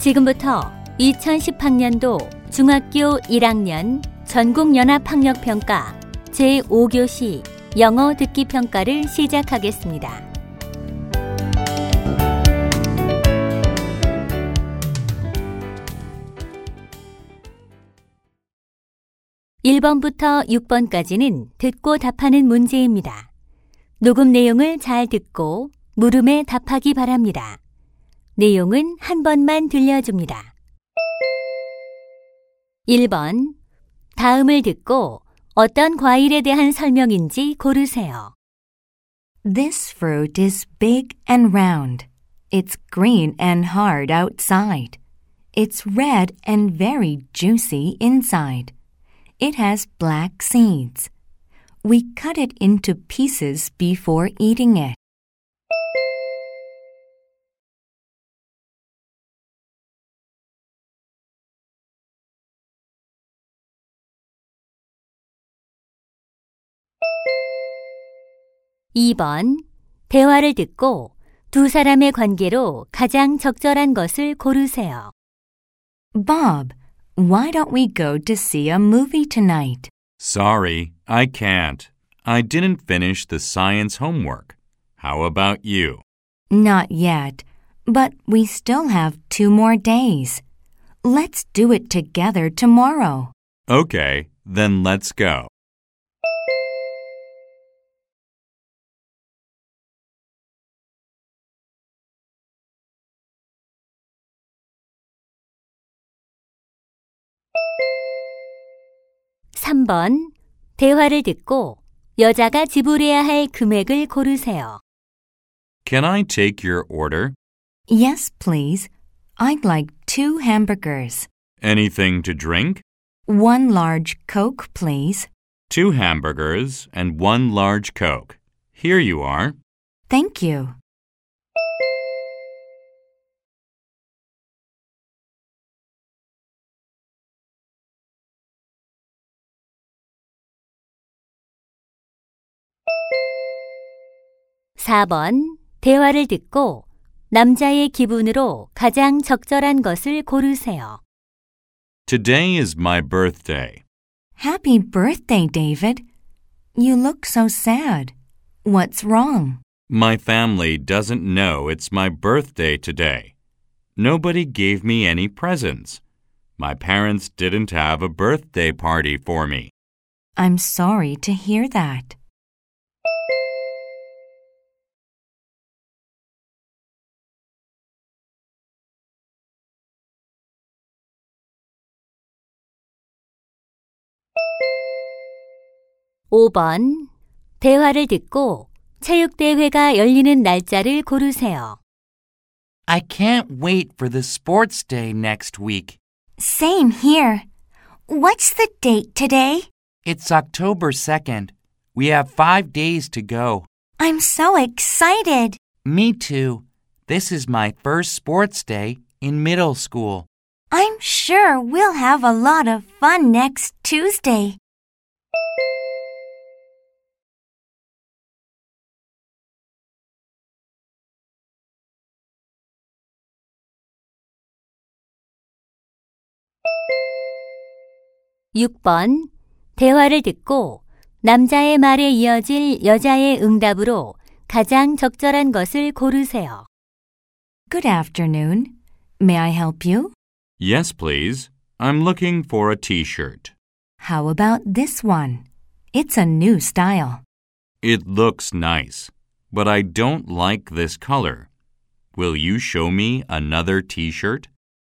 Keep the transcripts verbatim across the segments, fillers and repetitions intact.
지금부터 이천십 학년도 중학교 일 학년 전국연합학력평가 제오 교시 영어 듣기 평가를 시작하겠습니다. 일 번부터 육 번까지는 듣고 답하는 문제입니다. 녹음 내용을 잘 듣고 물음에 답하기 바랍니다. 내용은 한 번만 들려줍니다. 일 번. 다음을 듣고 어떤 과일에 대한 설명인지 고르세요. This fruit is big and round. It's green and hard outside. It's red and very juicy inside. It has black seeds. We cut it into pieces before eating it. 이 번. 대화를 듣고 두 사람의 관계로 가장 적절한 것을 고르세요. Bob, why don't we go to see a movie tonight? Sorry, I can't. I didn't finish the science homework. How about you? Not yet, but we still have two more days. Let's do it together tomorrow. Okay, then let's go. 삼 번. 대화를 듣고 여자가 지불해야 할 금액을 고르세요. Can I take your order? Yes, please. I'd like two hamburgers. Anything to drink? One large Coke, please. Two hamburgers and one large Coke. Here you are. Thank you. 사 번. 대화를 듣고 남자의 기분으로 가장 적절한 것을 고르세요. Today is my birthday. Happy birthday, David. You look so sad. What's wrong? My family doesn't know it's my birthday today. Nobody gave me any presents. My parents didn't have a birthday party for me. I'm sorry to hear that. 오 번. 대화를 듣고 체육대회가 열리는 날짜를 고르세요. I can't wait for the sports day next week. Same here. What's the date today? It's October second. We have five days to go. I'm so excited. Me too. This is my first sports day in middle school. I'm sure we'll have a lot of fun next Tuesday. 육 번. 대화를 듣고 남자의 말에 이어질 여자의 응답으로 가장 적절한 것을 고르세요. Good afternoon. May I help you? Yes, please. I'm looking for a t-shirt. How about this one? It's a new style. It looks nice, but I don't like this color. Will you show me another t-shirt?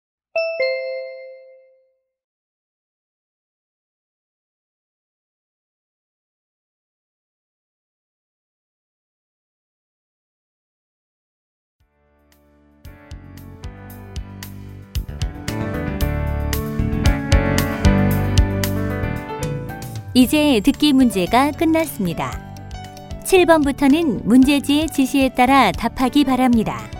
이제 듣기 문제가 끝났습니다. 칠 번부터는 문제지의 지시에 따라 답하기 바랍니다.